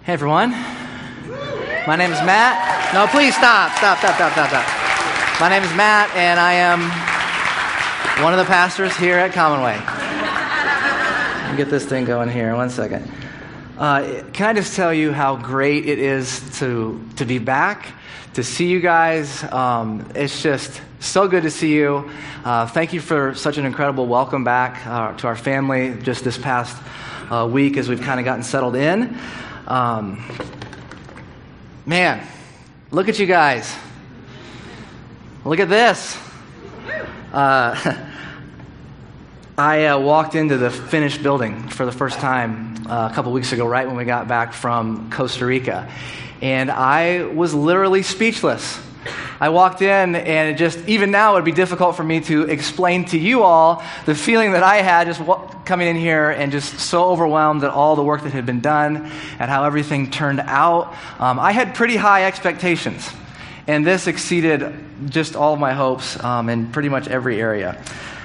Hey everyone, my name is Matt. No, please stop. My name is Matt, and I am one of the pastors here at Commonwealth. Let me get this thing going here, 1 second. Can I just tell you how great it is to be back, to see you guys. It's just so good to see you. Thank you for such an incredible welcome back to our family just this past week as we've kind of gotten settled in. Man, look at you guys. Look at this. I walked into the finished building for the first time a couple weeks ago, right when we got back from Costa Rica. And I was literally speechless. I walked in, and it just, even now, it would be difficult for me to explain to you all the feeling that I had just coming in here and just so overwhelmed at all the work that had been done and how everything turned out. I had pretty high expectations, and this exceeded just all of my hopes in pretty much every area.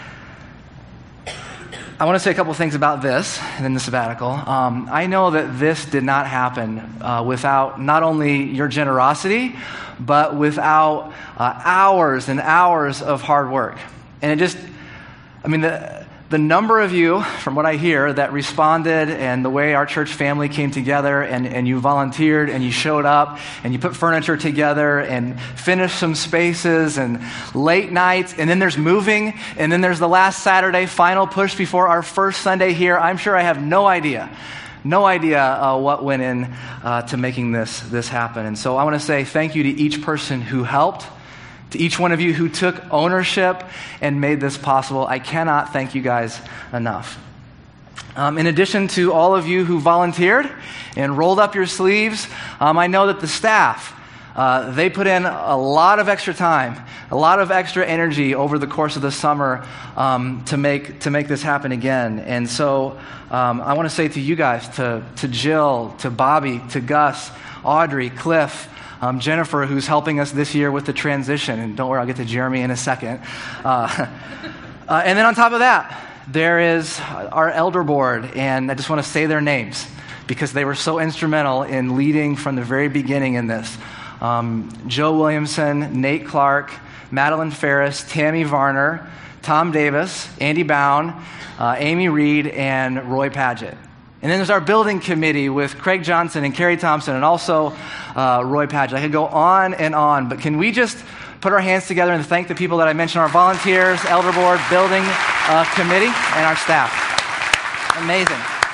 I want to say a couple things about this and then the sabbatical. I know that this did not happen without not only your generosity, but without hours and hours of hard work. And it just, the number of you, from what I hear, that responded and the way our church family came together and you volunteered and you showed up and you put furniture together and finished some spaces and late nights, and then there's moving, and then there's the last Saturday final push before our first Sunday here. I'm sure I have no idea what went in to making this happen. And so I want to say thank you to each person who helped, to each one of you who took ownership and made this possible. I cannot thank you guys enough. In addition to all of you who volunteered and rolled up your sleeves, I know that the staff, they put in a lot of extra time, a lot of extra energy over the course of the summer to make this happen again. And so I want to say to you guys, to Jill, to Bobby, to Gus, Audrey, Cliff, Jennifer, who's helping us this year with the transition, and don't worry, I'll get to Jeremy in a second. And then on top of that, there is our elder board, and I just want to say their names because they were so instrumental in leading from the very beginning in this. Joe Williamson, Nate Clark, Madeline Ferris, Tammy Varner, Tom Davis, Andy Bound, Amy Reed, and Roy Padgett. And then there's our building committee with Craig Johnson and Carrie Thompson and also Roy Padgett. I could go on and on, but can we just put our hands together and thank the people that I mentioned, our volunteers, elder board, building committee, and our staff. Amazing.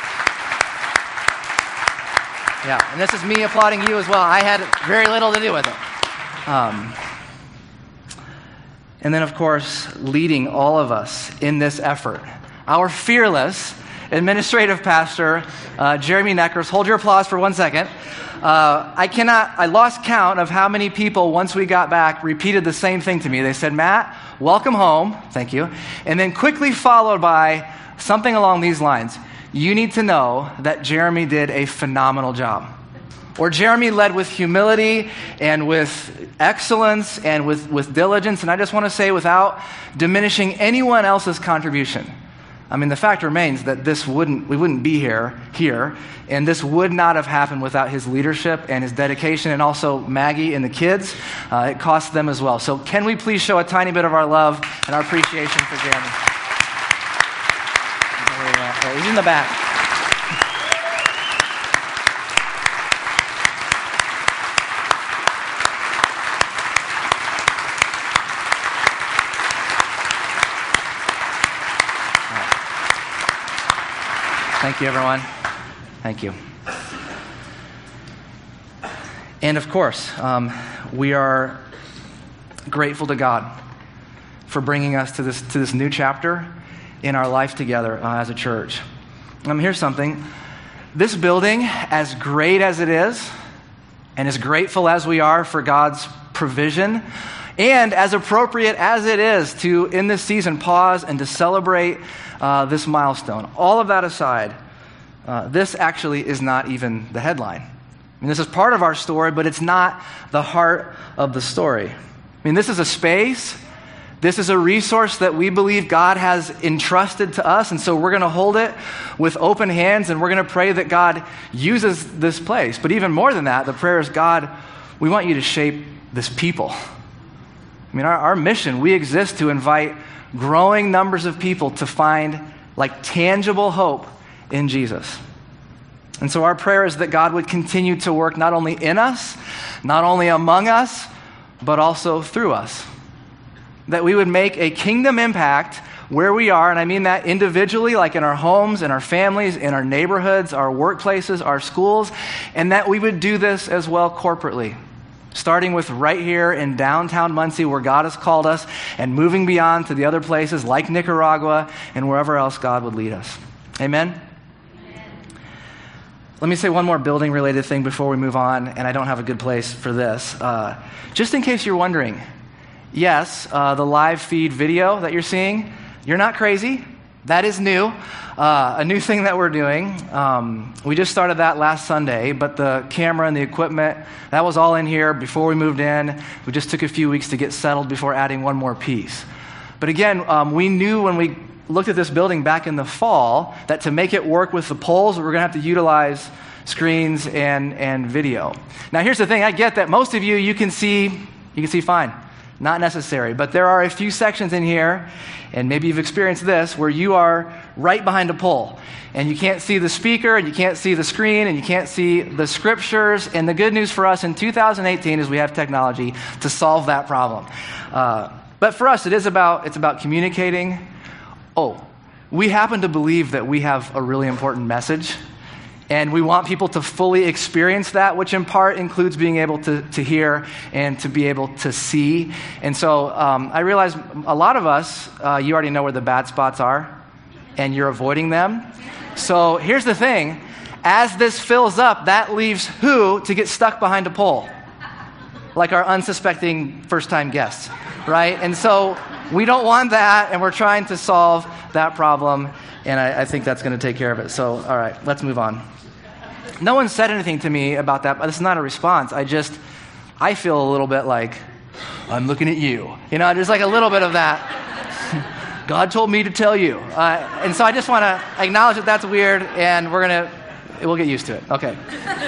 Yeah, and this is me applauding you as well. I had very little to do with it. And then, of course, leading all of us in this effort, our fearless administrative pastor, Jeremy Neckers. Hold your applause for 1 second. I lost count of how many people, once we got back, repeated the same thing to me. They said, Matt, welcome home. Thank you. And then quickly followed by something along these lines. You need to know that Jeremy did a phenomenal job. Or Jeremy led with humility and with excellence and with diligence. And I just want to say, without diminishing anyone else's contribution, the fact remains that we wouldn't be here, and this would not have happened without his leadership and his dedication, and also Maggie and the kids. It cost them as well. So can we please show a tiny bit of our love and our appreciation for Jeremy? He's in the back. Thank you, everyone. Thank you. And of course, we are grateful to God for bringing us to this new chapter in our life together as a church. Here's something. This building, as great as it is, and as grateful as we are for God's provision, and as appropriate as it is to, in this season, pause and to celebrate this milestone. All of that aside, this actually is not even the headline. This is part of our story, but it's not the heart of the story. This is a space This is a resource that we believe God has entrusted to us, and so we're going to hold it with open hands, and we're going to pray that God uses this place. But even more than that, the prayer is, God, we want you to shape this people. I mean, our mission, we exist to invite growing numbers of people to find tangible hope in Jesus. And so our prayer is that God would continue to work not only in us, not only among us, but also through us. That we would make a kingdom impact where we are, and I mean that individually, like in our homes, in our families, in our neighborhoods, our workplaces, our schools, and that we would do this as well corporately, starting with right here in downtown Muncie where God has called us, and moving beyond to the other places like Nicaragua and wherever else God would lead us. Amen? Let me say one more building-related thing before we move on, and I don't have a good place for this. Just in case you're wondering, yes, the live feed video that you're seeing, you're not crazy. That is new. A new thing that we're doing. We just started that last Sunday, but the camera and the equipment, that was all in here before we moved in. We just took a few weeks to get settled before adding one more piece. But again, we knew when we looked at this building back in the fall that to make it work with the poles, we're going to have to utilize screens and video. Now, here's the thing. I get that most of you can see fine. Not necessary. But there are a few sections in here, and maybe you've experienced this, where you are right behind a pole, and you can't see the speaker, and you can't see the screen, and you can't see the scriptures. And the good news for us in 2018 is we have technology to solve that problem. But for us, it's about communicating. We happen to believe that we have a really important message, and we want people to fully experience that, which in part includes being able to hear and to be able to see. And so I realize a lot of us, you already know where the bad spots are, and you're avoiding them. So here's the thing. As this fills up, that leaves who to get stuck behind a pole? Like our unsuspecting first-time guests, right? And so we don't want that, and we're trying to solve that problem, and I think that's going to take care of it. So, all right, let's move on. No one said anything to me about that, but this is not a response. I feel a little bit like, I'm looking at you. There's like a little bit of that. God told me to tell you. And so I just want to acknowledge that that's weird, and we'll get used to it. Okay.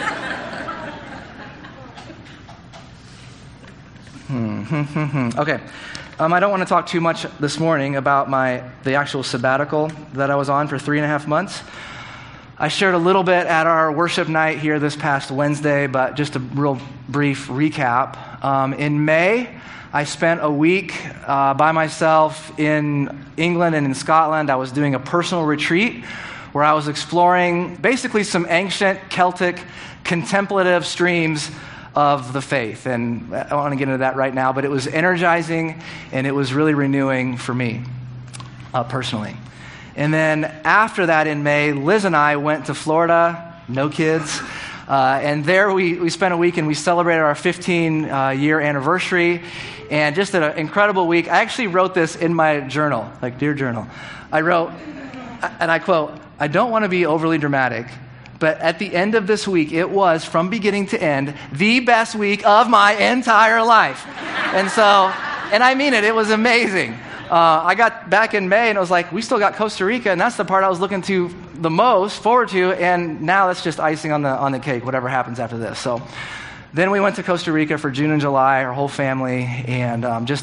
Okay. I don't want to talk too much this morning about the actual sabbatical that I was on for 3.5 months. I shared a little bit at our worship night here this past Wednesday, but just a real brief recap. In May, I spent a week by myself in England and in Scotland. I was doing a personal retreat where I was exploring basically some ancient Celtic contemplative streams of the faith. And I don't want to get into that right now, but it was energizing and it was really renewing for me personally. And then after that in May, Liz and I went to Florida, no kids, and there we spent a week and we celebrated our 15-year anniversary, and just an incredible week. I actually wrote this in my journal, dear journal. I wrote, and I quote, I don't want to be overly dramatic, but at the end of this week, it was, from beginning to end, the best week of my entire life. And I mean it, it was amazing. I got back in May and it was like, we still got Costa Rica, and that's the part I was looking to the most forward to, and now that's just icing on the cake, whatever happens after this. So then we went to Costa Rica for June and July, our whole family, and just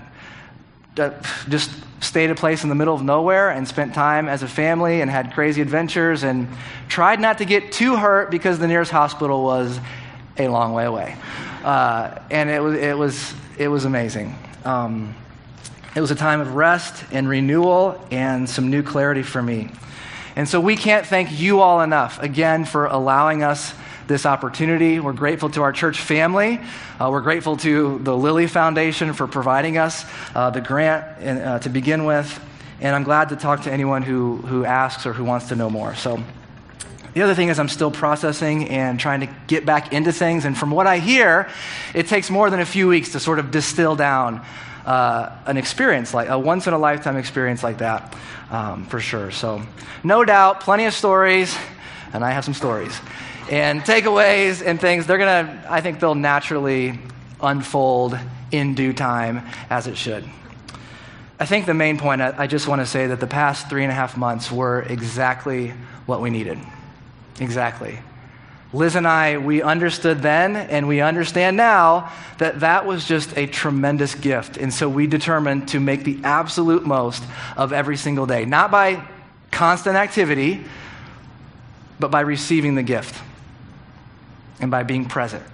stayed a place in the middle of nowhere and spent time as a family and had crazy adventures and tried not to get too hurt because the nearest hospital was a long way away. And it was amazing. It was a time of rest and renewal and some new clarity for me. And so we can't thank you all enough, again, for allowing us this opportunity. We're grateful to our church family. We're grateful to the Lilly Foundation for providing us the grant to begin with. And I'm glad to talk to anyone who asks or who wants to know more. So the other thing is I'm still processing and trying to get back into things. And from what I hear, it takes more than a few weeks to sort of distill down an experience, like a once-in-a-lifetime experience like that, for sure. So no doubt, plenty of stories, and I have some stories, and takeaways and things. I think they'll naturally unfold in due time, as it should. I think the main point, I just want to say that the past 3.5 months were exactly what we needed. Exactly. Liz and I, we understood then and we understand now that that was just a tremendous gift. And so we determined to make the absolute most of every single day. Not by constant activity, but by receiving the gift and by being present.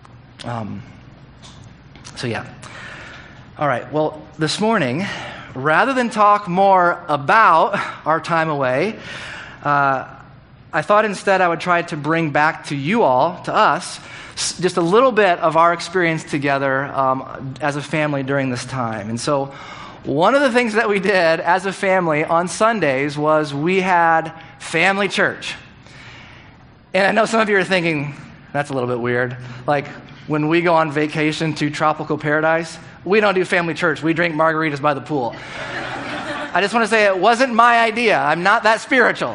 So yeah. All right, well, this morning, rather than talk more about our time away, I thought instead I would try to bring back to you all, to us, just a little bit of our experience together as a family during this time. And so one of the things that we did as a family on Sundays was we had family church. And I know some of you are thinking, that's a little bit weird. Like when we go on vacation to tropical paradise, we don't do family church. We drink margaritas by the pool. I just want to say it wasn't my idea. I'm not that spiritual.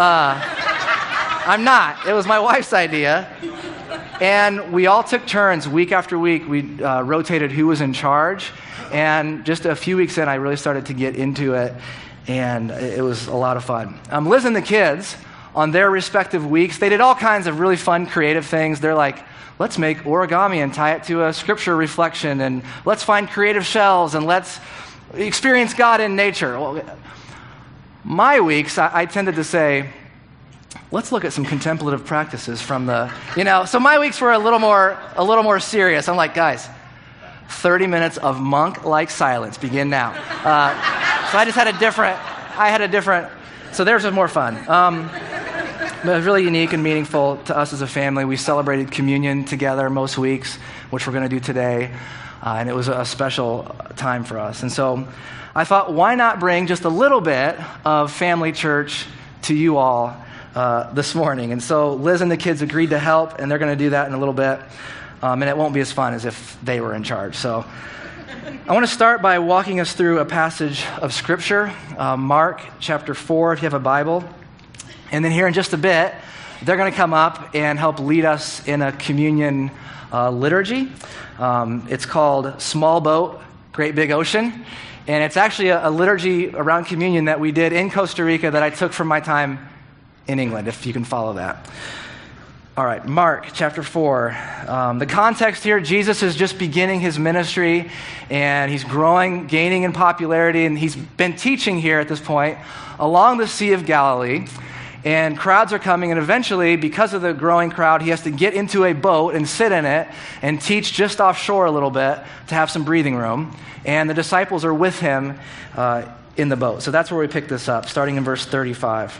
I'm not. It was my wife's idea. And we all took turns week after week. We rotated who was in charge. And just a few weeks in, I really started to get into it. And it was a lot of fun. Liz and the kids, on their respective weeks, they did all kinds of really fun, creative things. They're like, let's make origami and tie it to a scripture reflection. And let's find creative shells. And let's experience God in nature. Well, my weeks, I tended to say, let's look at some contemplative practices from the, so my weeks were a little more serious. I'm like, guys, 30 minutes of monk-like silence begin now. So I just had a different, so theirs was more fun. But it was really unique and meaningful to us as a family. We celebrated communion together most weeks, which we're going to do today. And it was a special time for us. And so I thought, why not bring just a little bit of family church to you all this morning. And so Liz and the kids agreed to help, and they're going to do that in a little bit. And it won't be as fun as if they were in charge. So I want to start by walking us through a passage of Scripture, Mark chapter 4, if you have a Bible. And then here in just a bit, they're going to come up and help lead us in a communion liturgy. It's called Small Boat, Great Big Ocean. And it's actually a liturgy around communion that we did in Costa Rica that I took from my time in England, if you can follow that. All right, Mark chapter 4. The context here, Jesus is just beginning his ministry, and he's growing, gaining in popularity, and he's been teaching here at this point along the Sea of Galilee. And crowds are coming, and eventually, because of the growing crowd, he has to get into a boat and sit in it and teach just offshore a little bit to have some breathing room. And the disciples are with him in the boat. So that's where we pick this up, starting in verse 35.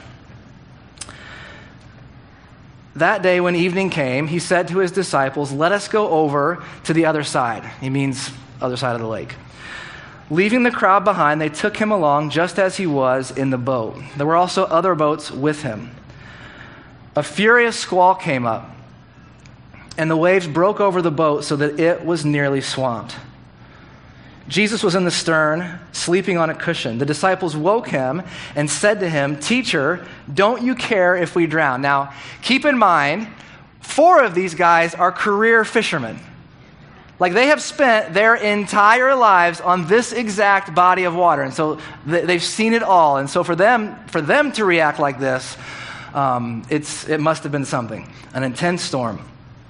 That day when evening came, he said to his disciples, "Let us go over to the other side." He means other side of the lake. Leaving the crowd behind, they took him along just as he was in the boat. There were also other boats with him. A furious squall came up, and the waves broke over the boat so that it was nearly swamped. Jesus was in the stern, sleeping on a cushion. The disciples woke him and said to him, "Teacher, don't you care if we drown?" Now, keep in mind, 4 of these guys are career fishermen. Like, they have spent their entire lives on this exact body of water. And so they've seen it all. And so for them to react like this, it must have been something, an intense storm.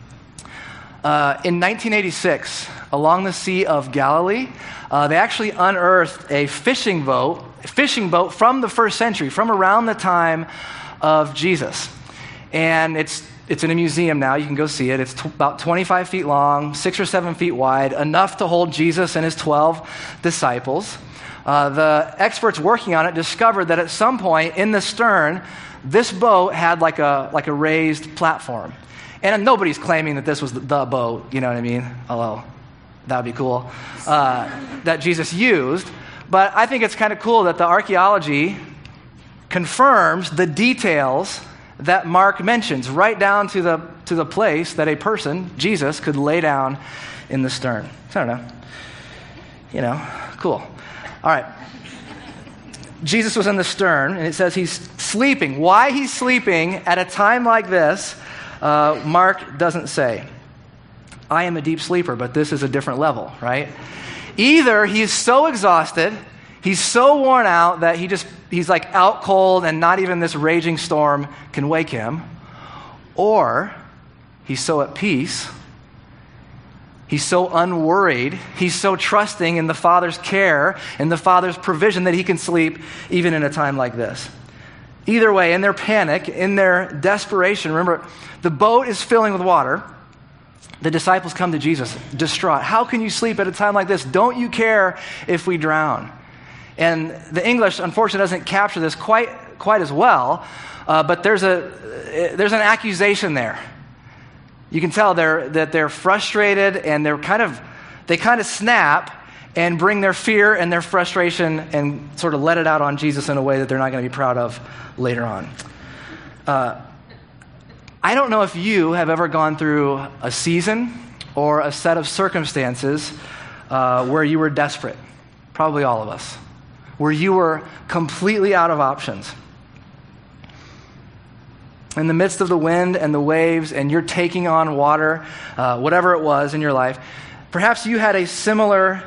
In 1986, along the Sea of Galilee, they actually unearthed a fishing boat from the first century, from around the time of Jesus. And it's in a museum now. You can go see it. It's about 25 feet long, 6 or 7 feet wide, enough to hold Jesus and his 12 disciples. The experts working on it discovered that at some point in the stern, this boat had like a raised platform. And nobody's claiming that this was the boat, you know what I mean? Although that would be cool, that Jesus used. But I think it's kind of cool that the archaeology confirms the details that Mark mentions, right down to the place that a person, Jesus, could lay down in the stern. So I don't know. Cool. All right. Jesus was in the stern, and it says he's sleeping. Why he's sleeping at a time like this, Mark doesn't say. I am a deep sleeper, but this is a different level, right? Either he's so exhausted, He's so worn out that he's like out cold and not even this raging storm can wake him. Or he's so at peace, he's so unworried, he's so trusting in the Father's care and the Father's provision that he can sleep even in a time like this. Either way, in their panic, in their desperation, remember, the boat is filling with water. The disciples come to Jesus, distraught. How can you sleep at a time like this? Don't you care if we drown? And the English, unfortunately, doesn't capture this quite as well, but there's an accusation there. You can tell that they're frustrated, and they kind of snap and bring their fear and their frustration and sort of let it out on Jesus in a way that they're not going to be proud of later on. I don't know if you have ever gone through a season or a set of circumstances where you were desperate. Probably all of us. Where you were completely out of options. In the midst of the wind and the waves, and you're taking on water, whatever it was in your life, perhaps you had a similar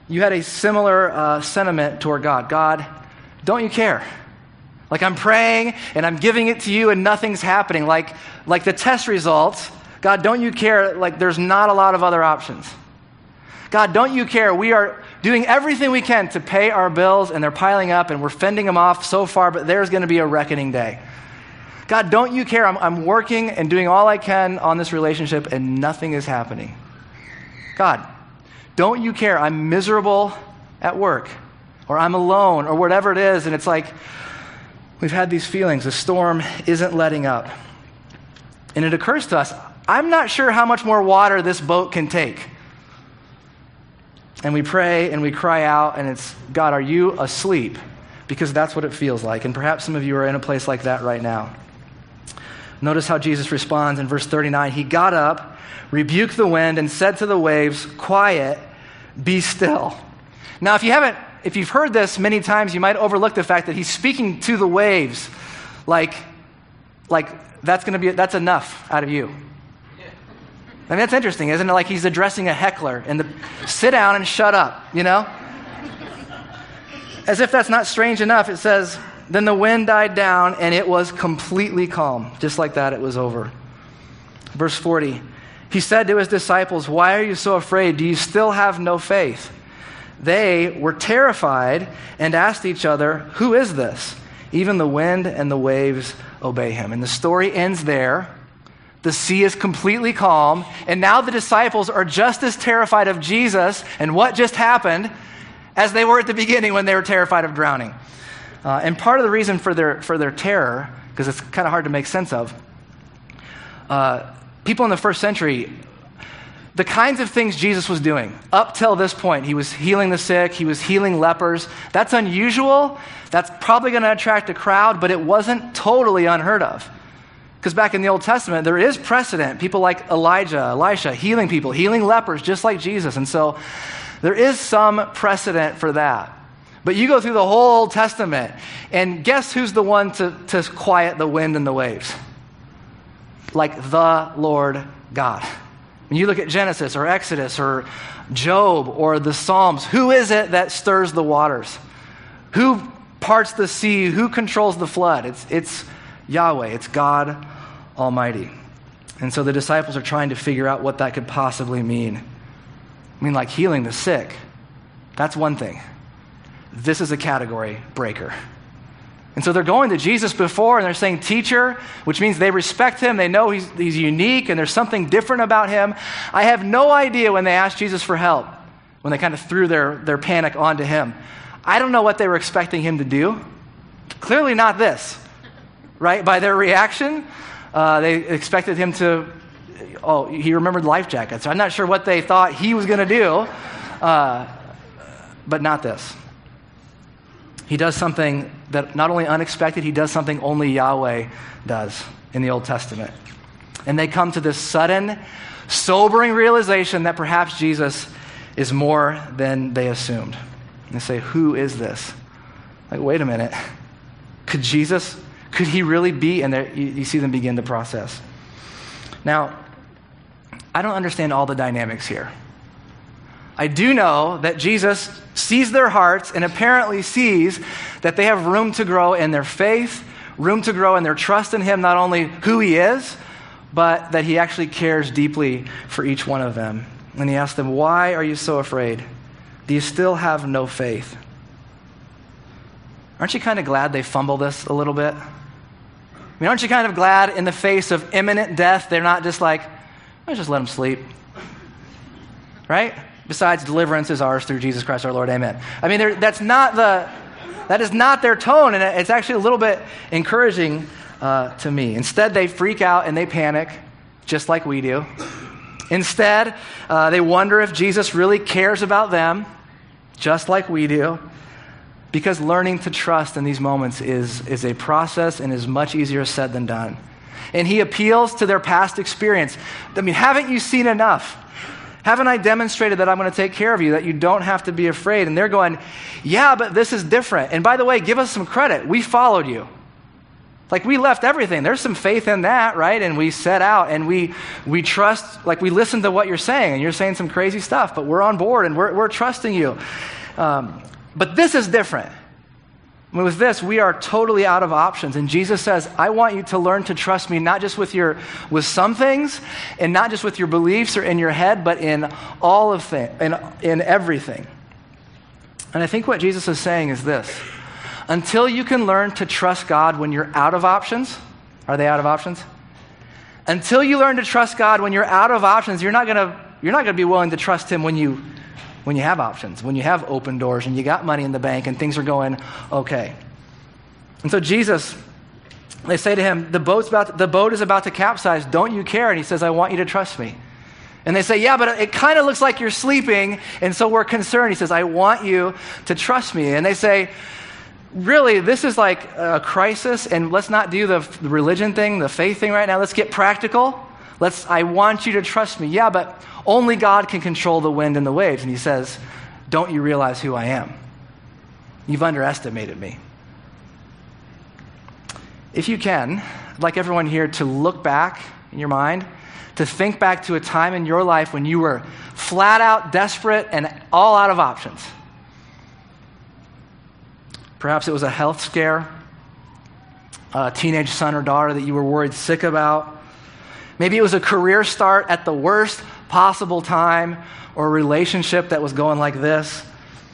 sentiment toward God. God, don't you care? Like, I'm praying and I'm giving it to you and nothing's happening. Like the test results, God, don't you care? Like, there's not a lot of other options. God, don't you care? We are doing everything we can to pay our bills, and they're piling up, and we're fending them off so far, but there's going to be a reckoning day. God, don't you care? I'm working and doing all I can on this relationship, and nothing is happening. God, don't you care? I'm miserable at work, or I'm alone, or whatever it is, and it's like we've had these feelings. The storm isn't letting up. And it occurs to us, I'm not sure how much more water this boat can take. And we pray and we cry out, and it's, God, are you asleep? Because that's what it feels like. And perhaps some of you are in a place like that right now. Notice how Jesus responds in verse 39. He got up, rebuked the wind, and said to the waves, quiet, be still. Now, if you've heard this many times, you might overlook the fact that he's speaking to the waves like that's enough out of you. I mean, that's interesting, isn't it? Like he's addressing a heckler and sit down and shut up, you know? As if that's not strange enough, it says, then the wind died down and it was completely calm. Just like that, it was over. Verse 40, he said to his disciples, why are you so afraid? Do you still have no faith? They were terrified and asked each other, who is this? Even the wind and the waves obey him. And the story ends there. The sea is completely calm, and now the disciples are just as terrified of Jesus and what just happened as they were at the beginning when they were terrified of drowning. And part of the reason for their terror, because it's kind of hard to make sense of, people in the first century, the kinds of things Jesus was doing up till this point, he was healing the sick, he was healing lepers. That's unusual. That's probably going to attract a crowd, but it wasn't totally unheard of. Because back in the Old Testament, there is precedent. People like Elijah, Elisha, healing people, healing lepers, just like Jesus. And so there is some precedent for that. But you go through the whole Old Testament, and guess who's the one to quiet the wind and the waves? Like the Lord God. When you look at Genesis or Exodus or Job or the Psalms, who is it that stirs the waters? Who parts the sea? Who controls the flood? It's Yahweh. It's God Almighty. And so the disciples are trying to figure out what that could possibly mean. I mean, like healing the sick. That's one thing. This is a category breaker. And so they're going to Jesus before, and they're saying, teacher, which means they respect him. They know he's unique, and there's something different about him. I have no idea when they asked Jesus for help, when they kind of threw their panic onto him. I don't know what they were expecting him to do. Clearly not this. Right? By their reaction, they expected him to, he remembered life jackets. I'm not sure what they thought he was going to do, but not this. He does something that not only unexpected, he does something only Yahweh does in the Old Testament. And they come to this sudden, sobering realization that perhaps Jesus is more than they assumed. And they say, who is this? Like, wait a minute. Could he really be? And you see them begin to process. Now, I don't understand all the dynamics here. I do know that Jesus sees their hearts and apparently sees that they have room to grow in their faith, room to grow in their trust in him, not only who he is, but that he actually cares deeply for each one of them. And he asks them, why are you so afraid? Do you still have no faith? Aren't you kind of glad they fumble this a little bit? I mean, aren't you kind of glad in the face of imminent death, they're not just like, let's just let them sleep. Right? Besides, deliverance is ours through Jesus Christ our Lord, amen. I mean, that is not their tone, and it's actually a little bit encouraging to me. Instead, they freak out and they panic, just like we do. Instead, they wonder if Jesus really cares about them, just like we do. Because learning to trust in these moments is a process and is much easier said than done. And he appeals to their past experience. I mean, haven't you seen enough? Haven't I demonstrated that I'm going to take care of you, that you don't have to be afraid? And they're going, yeah, but this is different. And by the way, give us some credit. We followed you. Like, we left everything. There's some faith in that, right? And we set out and we trust, like, we listened to what you're saying, and you're saying some crazy stuff, but we're on board and we're trusting you. But this is different. I mean, with this, we are totally out of options. And Jesus says, I want you to learn to trust me, not just with some things, and not just with your beliefs or in your head, but in all of things, in everything. And I think what Jesus is saying is this. Until you can learn to trust God when you're out of options, are they out of options? Until you learn to trust God when you're out of options, you're not gonna be willing to trust him when you have options, when you have open doors and you got money in the bank and things are going okay. And so Jesus, they say to him, the boat is about to capsize. Don't you care? And he says, I want you to trust me. And they say, yeah, but it kind of looks like you're sleeping, and so we're concerned. He says, I want you to trust me. And they say, really, this is like a crisis, and let's not do the religion thing, the faith thing right now. Let's get practical. I want you to trust me. Yeah, but only God can control the wind and the waves. And he says, don't you realize who I am? You've underestimated me. If you can, I'd like everyone here to look back in your mind, to think back to a time in your life when you were flat out desperate and all out of options. Perhaps it was a health scare, a teenage son or daughter that you were worried sick about. Maybe it was a career start at the worst possible time, or a relationship that was going like this.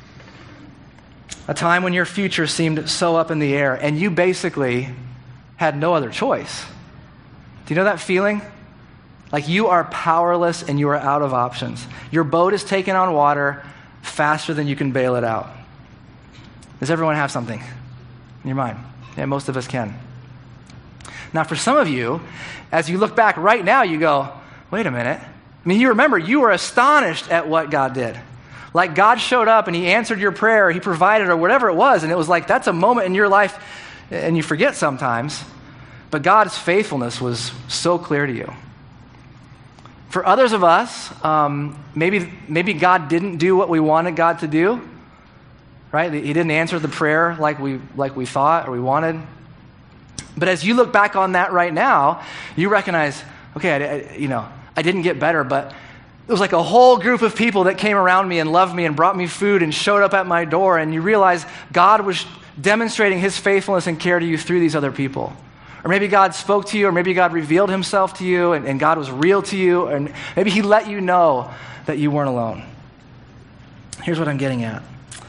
A time when your future seemed so up in the air and you basically had no other choice. Do you know that feeling? Like you are powerless and you are out of options. Your boat is taking on water faster than you can bail it out. Does everyone have something in your mind? Yeah, most of us can. Now, for some of you, as you look back right now, you go, wait a minute. I mean, you remember, you were astonished at what God did. Like God showed up and he answered your prayer, he provided, or whatever it was, and it was like, that's a moment in your life, and you forget sometimes, but God's faithfulness was so clear to you. For others of us, maybe God didn't do what we wanted God to do, right? He didn't answer the prayer like we thought or we wanted. But as you look back on that right now, you recognize, okay, I didn't get better, but it was like a whole group of people that came around me and loved me and brought me food and showed up at my door, and you realize God was demonstrating his faithfulness and care to you through these other people. Or maybe God spoke to you, or maybe God revealed himself to you, and God was real to you, and maybe he let you know that you weren't alone. Here's what I'm getting at.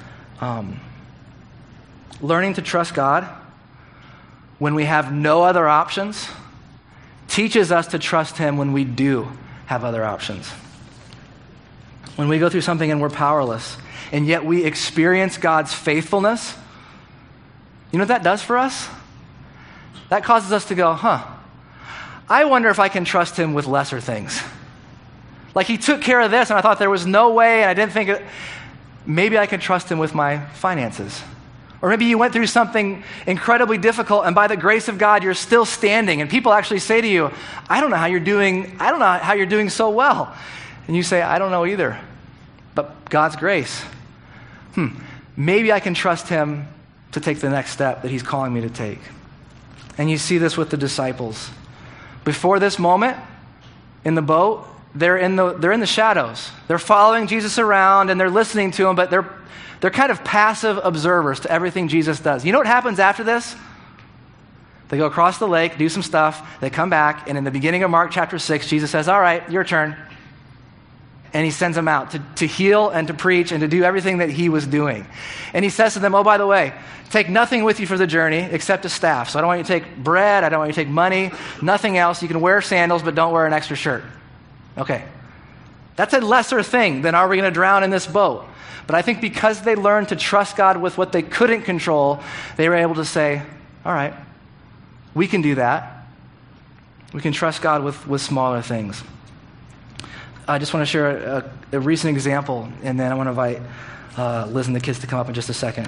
Learning to trust God when we have no other options teaches us to trust him when we do have other options. When we go through something and we're powerless, and yet we experience God's faithfulness, you know what that does for us? That causes us to go, I wonder if I can trust him with lesser things. Like he took care of this, and I thought there was no way, and I didn't think maybe I can trust him with my finances. Or maybe you went through something incredibly difficult, and by the grace of God, you're still standing. And people actually say to you, I don't know how you're doing so well. And you say, I don't know either. But God's grace. Maybe I can trust him to take the next step that he's calling me to take. And you see this with the disciples. Before this moment in the boat, they're in the shadows. They're following Jesus around and they're listening to him, but they're kind of passive observers to everything Jesus does. You know what happens after this? They go across the lake, do some stuff, they come back, and in the beginning of Mark chapter 6, Jesus says, all right, your turn. And he sends them out to heal and to preach and to do everything that he was doing. And he says to them, oh, by the way, take nothing with you for the journey except a staff. So I don't want you to take bread, I don't want you to take money, nothing else. You can wear sandals, but don't wear an extra shirt. Okay. That's a lesser thing than are we going to drown in this boat? But I think because they learned to trust God with what they couldn't control, they were able to say, all right, we can do that. We can trust God with smaller things. I just want to share a recent example, and then I want to invite Liz and the kids to come up in just a second.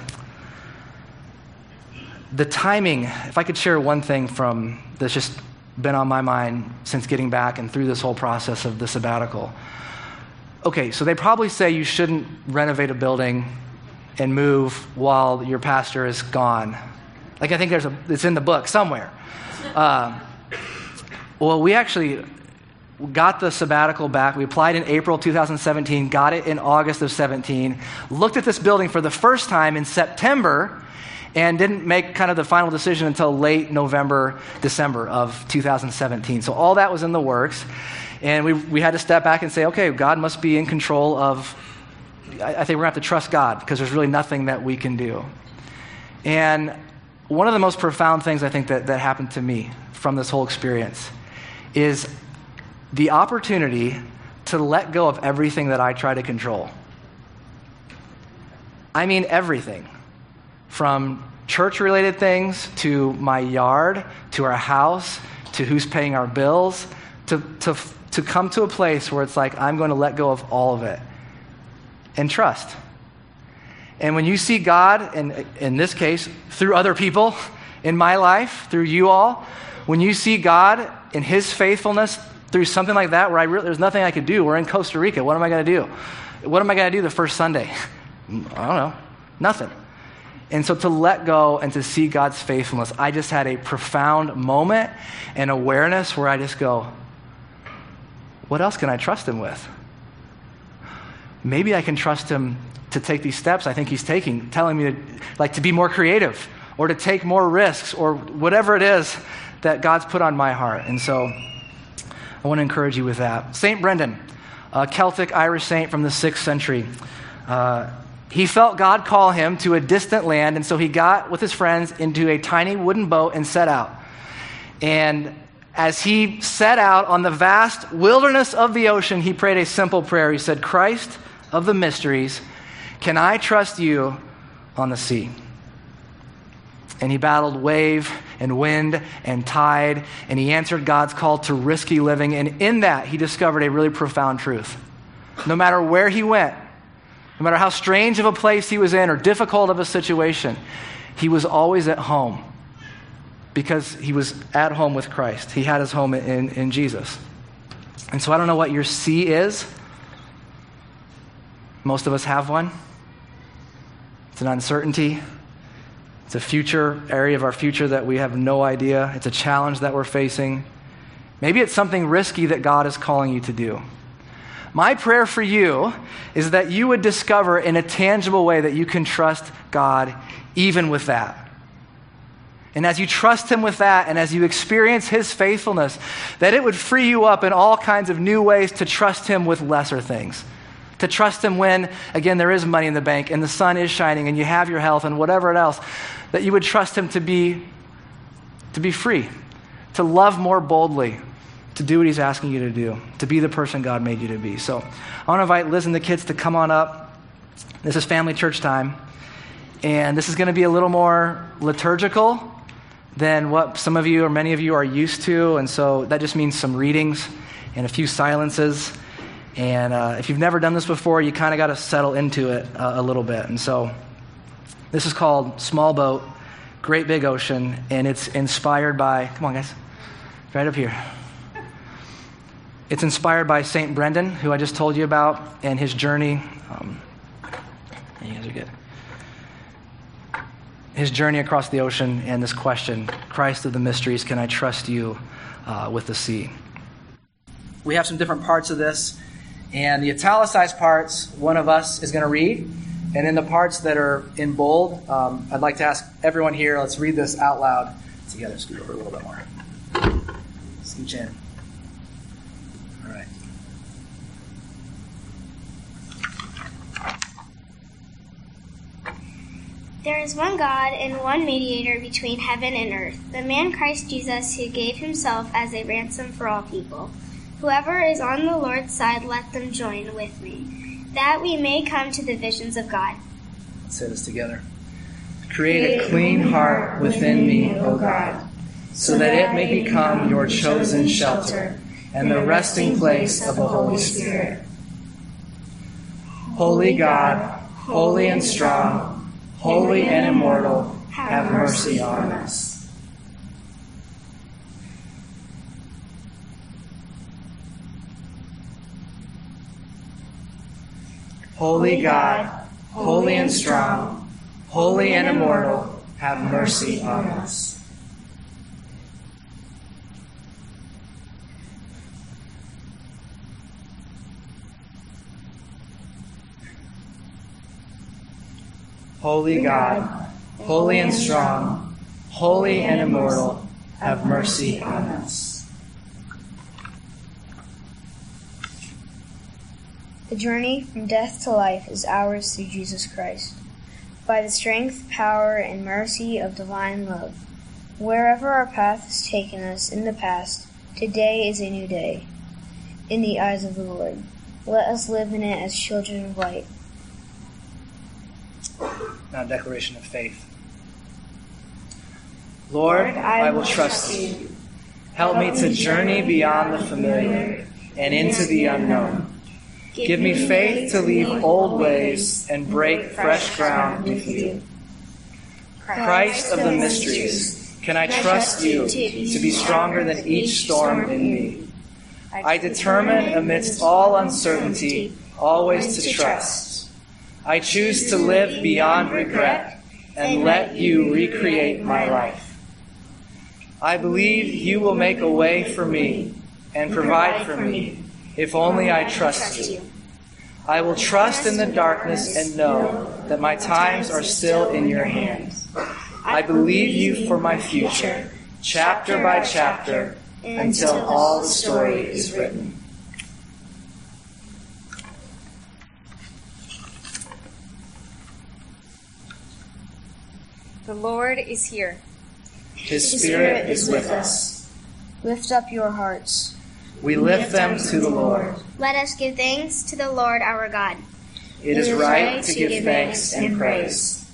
The timing, if I could share one thing that's just been on my mind since getting back and through this whole process of the sabbatical. Okay, so they probably say you shouldn't renovate a building and move while your pastor is gone. Like I think it's in the book somewhere. Well, we actually got the sabbatical back. We applied in April 2017, got it in August of 17, looked at this building for the first time in September, and didn't make kind of the final decision until late November, December of 2017. So all that was in the works. And we had to step back and say, okay, God must be in control of, I think we're going to have to trust God because there's really nothing that we can do. And one of the most profound things I think that happened to me from this whole experience is the opportunity to let go of everything that I try to control. I mean everything. From church-related things to my yard, to our house, to who's paying our bills, to come to a place where it's like, I'm going to let go of all of it and trust. And when you see God, and in this case, through other people in my life, through you all, when you see God in his faithfulness through something like that where there's nothing I could do. We're in Costa Rica. What am I going to do? What am I going to do the first Sunday? I don't know. Nothing. And so to let go and to see God's faithfulness, I just had a profound moment and awareness where I just go, what else can I trust him with? Maybe I can trust him to take these steps I think he's taking, telling me to be more creative or to take more risks or whatever it is that God's put on my heart. And so I want to encourage you with that. St. Brendan, a Celtic Irish saint from the 6th century, he felt God call him to a distant land, and so he got with his friends into a tiny wooden boat and set out. And as he set out on the vast wilderness of the ocean, he prayed a simple prayer. He said, Christ of the mysteries, can I trust you on the sea? And he battled wave and wind and tide, and he answered God's call to risky living. And in that, he discovered a really profound truth. No matter where he went, no matter how strange of a place he was in or difficult of a situation, he was always at home because he was at home with Christ. He had his home in Jesus. And so I don't know what your sea is. Most of us have one. It's an uncertainty. It's a future area of our future that we have no idea. It's a challenge that we're facing. Maybe it's something risky that God is calling you to do. My prayer for you is that you would discover in a tangible way that you can trust God even with that. And as you trust him with that, and as you experience his faithfulness, that it would free you up in all kinds of new ways to trust him with lesser things. To trust him when, again, there is money in the bank and the sun is shining and you have your health and whatever else, that you would trust him to be free, to love more boldly, to do what he's asking you to do, to be the person God made you to be. So I want to invite Liz and the kids to come on up. This is family church time. And this is going to be a little more liturgical than what some of you or many of you are used to. And so that just means some readings and a few silences. And if you've never done this before, you kind of got to settle into it a little bit. And so this is called Small Boat, Great Big Ocean, and it's inspired by, come on guys, right up here. It's inspired by St. Brendan, who I just told you about, and his journey. You guys are good. His journey across the ocean and this question, Christ of the mysteries, can I trust you with the sea? we have some different parts of this. And the italicized parts, one of us is going to read. And then the parts that are in bold, I'd like to ask everyone here, let's read this out loud together. Scoot over a little bit more. Scooch in. All right. There is one God and one mediator between heaven and earth, the man Christ Jesus, who gave himself as a ransom for all people. Whoever is on the Lord's side, let them join with me, that we may come to the visions of God. Let's say this together. Create a clean heart within me, O God, so that it may become your chosen shelter and the resting place of the Holy Spirit. Holy God, holy and strong, holy and immortal, have mercy on us. Holy God, holy and strong, holy and immortal, have mercy on us. Holy God, holy and strong, holy and immortal, have mercy on us. The journey from death to life is ours through Jesus Christ. By the strength, power, and mercy of divine love, wherever our path has taken us in the past, today is a new day. In the eyes of the Lord, let us live in it as children of light. Now, declaration of faith. Lord, I will trust you. Help me to journey beyond the familiar and into the unknown. Give me faith to leave old ways and break fresh ground with you. Christ of the mysteries, can I trust you to be stronger than each storm in me? I determine amidst all uncertainty always to trust. I choose to live beyond regret and let you recreate my life. I believe you will make a way for me and provide for me if only I trust you. I will trust in the darkness and know that my times are still in your hands. I believe you for my future, chapter by chapter, until all the story is written. The Lord is here. His Spirit is with us. Lift up your hearts. We lift them to the Lord. Let us give thanks to the Lord our God. It is right to give thanks and praise.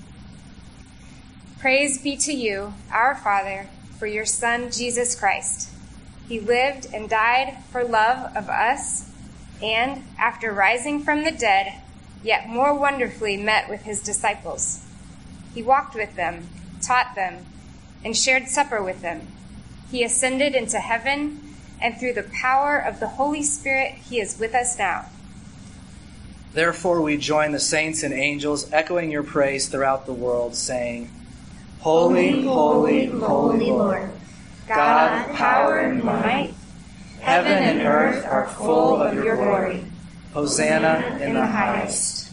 Praise be to you, our Father, for your Son, Jesus Christ. He lived and died for love of us, and, after rising from the dead, yet more wonderfully met with his disciples. He walked with them, taught them, and shared supper with them. He ascended into heaven, and through the power of the Holy Spirit, he is with us now. Therefore we join the saints and angels echoing your praise throughout the world, saying, Holy, holy, holy Lord, God of power and might, heaven and earth are full of your glory. Hosanna in the highest.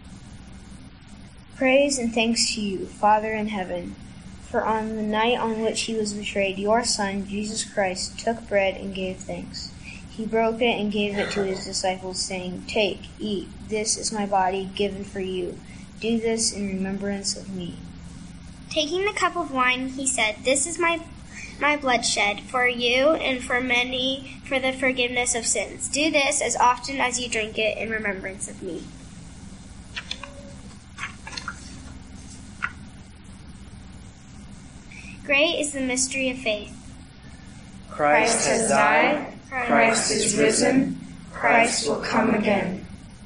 Praise and thanks to you, Father in heaven, for on the night on which he was betrayed, your Son, Jesus Christ, took bread and gave thanks. He broke it and gave it to his disciples, saying, Take, eat, this is my body given for you. Do this in remembrance of me. Taking the cup of wine, he said, This is my blood shed for you and for many for the forgiveness of sins. Do this as often as you drink it in remembrance of me. Great is the mystery of faith. Christ has died, Christ is risen, Christ will come again.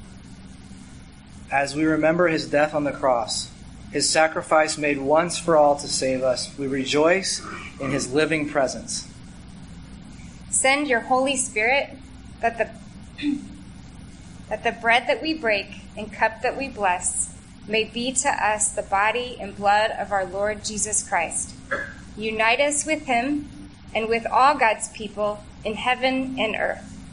As we remember his death on the cross, his sacrifice made once for all to save us, we rejoice in his living presence. Send your Holy Spirit that the bread that we break and cup that we bless may be to us the body and blood of our Lord Jesus Christ. Unite us with him and with all God's people in heaven and earth.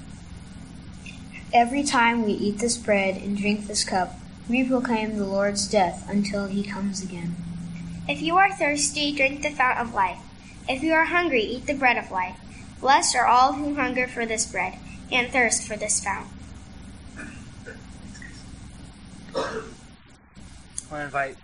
Every time we eat this bread and drink this cup, we proclaim the Lord's death until he comes again. If you are thirsty, drink the fount of life. If you are hungry, eat the bread of life. Blessed are all who hunger for this bread and thirst for this fount. I want to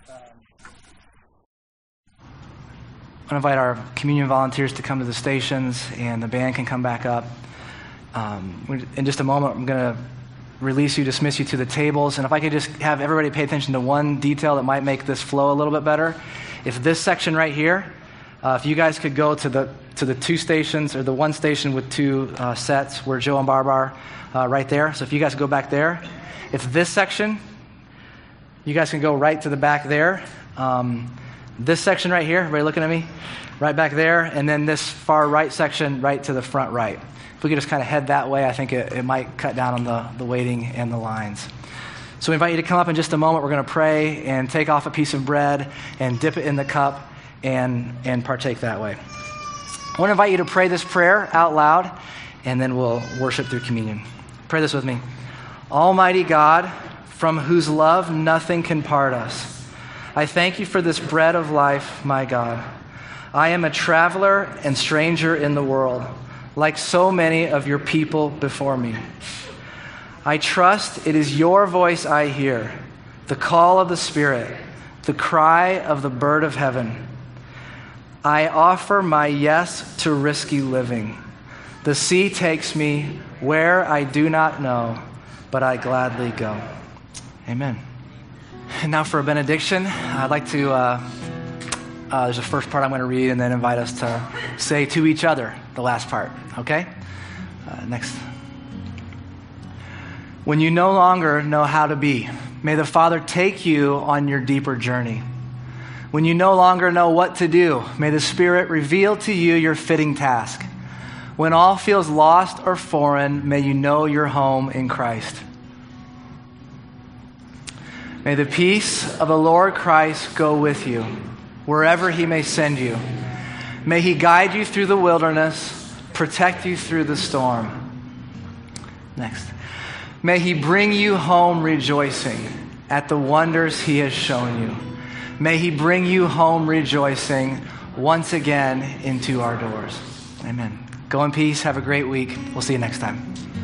invite our communion volunteers to come to the stations, and the band can come back up. In just a moment, I'm going to release you, dismiss you to the tables. And if I could just have everybody pay attention to one detail that might make this flow a little bit better. If this section right here, if you guys could go to the two stations, or the one station with two sets where Joe and Barb are, right there. So if you guys go back there. If this section, you guys can go right to the back there. This section right here, everybody looking at me? Right back there. And then this far right section right to the front right. If we could just kind of head that way, I think it might cut down on the waiting and the lines. So we invite you to come up in just a moment. We're going to pray and take off a piece of bread and dip it in the cup and partake that way. I want to invite you to pray this prayer out loud, and then we'll worship through communion. Pray this with me. Almighty God, from whose love nothing can part us, I thank you for this bread of life, my God. I am a traveler and stranger in the world, like so many of your people before me. I trust it is your voice I hear, the call of the Spirit, the cry of the bird of heaven. I offer my yes to risky living. The sea takes me where I do not know, but I gladly go. Amen. And now for a benediction, I'd like to, there's a first part I'm going to read and then invite us to say to each other the last part, okay? Next. When you no longer know how to be, may the Father take you on your deeper journey. When you no longer know what to do, may the Spirit reveal to you your fitting task. When all feels lost or foreign, may you know your home in Christ. May the peace of the Lord Christ go with you, wherever he may send you. May he guide you through the wilderness, protect you through the storm. Next. May he bring you home rejoicing at the wonders he has shown you. May he bring you home rejoicing once again into our doors. Amen. Go in peace. Have a great week. We'll see you next time.